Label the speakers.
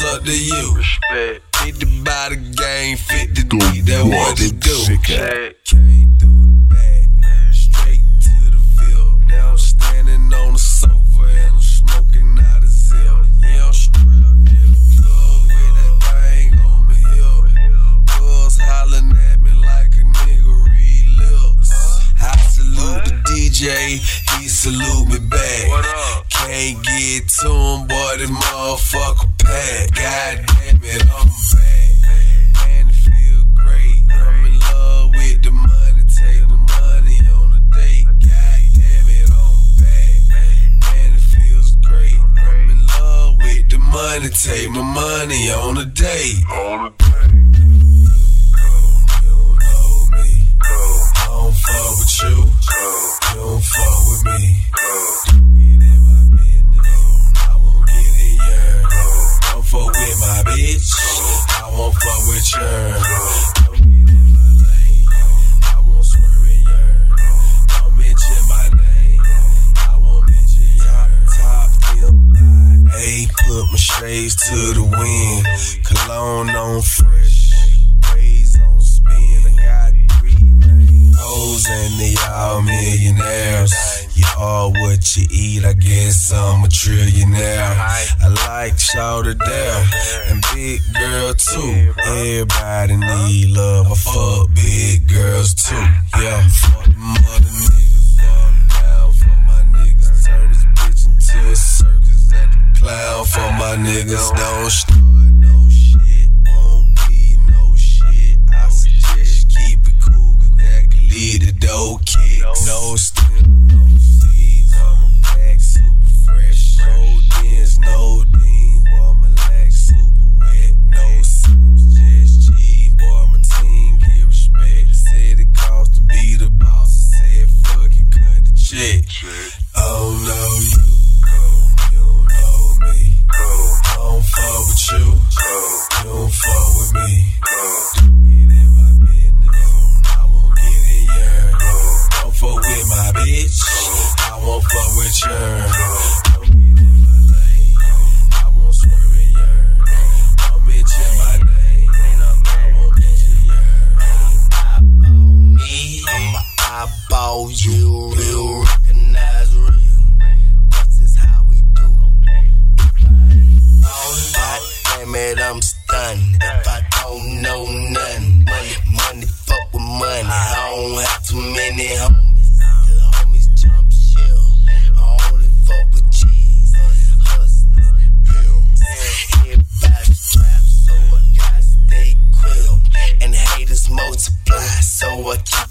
Speaker 1: what's up to you?
Speaker 2: Respect.
Speaker 1: 50 by the game, 50 deep, that's what they do.
Speaker 2: Check.
Speaker 1: Came through the back, straight to the field. Now I'm standing on the sofa and I'm smoking out a zip. Yeah, I'm strapped, love with that thing on my hip. Girls hollering at me like a nigga read lips. I salute the DJ, he salute me back.
Speaker 2: What up?
Speaker 1: Can't get to him, boy, this motherfucker pack. God damn it, I'm back. Man, it feel great. I'm in love with the money, take the money on a date. God damn it, I'm back. Man, it feels great. I'm in love with the money, take my money on a date.
Speaker 2: On a day.
Speaker 1: You don't know me. I don't fuck with you. You don't fuck with me. Don't get in my business. I won't get in yours. Don't fuck with my bitch. I won't fuck with yours. Don't get in my lane. I won't swerve in yours. Don't mention my name. I won't mention yours. Top M.I.A. Put my shades to the wind. Cologne on fresh. Waves on spin. I got 3 main hoes and they all millionaires. You all what you eat, I guess I'm a trillionaire. I like Shawty there and big girl too. Everybody need love, I fuck big girls too. Yeah, fuck them other niggas, I'm down for my niggas. Turn this bitch into a circus at the clown for my niggas. Don't start no shit, won't be no shit. I suggest keep it cool, cause that can lead to dope kicks. No still, no seeds, I'm a pack super fresh. No dins, no deans, boy, my legs super wet. No Sims, just cheese, boy, my team get respect. They said it cost to be the boss, I said fuck it, cut the check. Oh no, you don't know me. I don't fuck with you, you don't fuck with me. Don't get in my business, I won't get in yours. Don't fuck with my bitch, I won't fuck with yours. Don't get in my lane, I won't swerve in yours. Don't mention my name, I won't mention yours. I'ma eyeball you, real, recognize real. This is how we do. God damn it, I'm stunned. If I don't know nothing, money, fuck with money. I don't have too many homies. The homies jump shell. I only fuck with cheese, hustlers, pills. Everybody strapped, so I gotta stay quill. And haters multiply, so I keep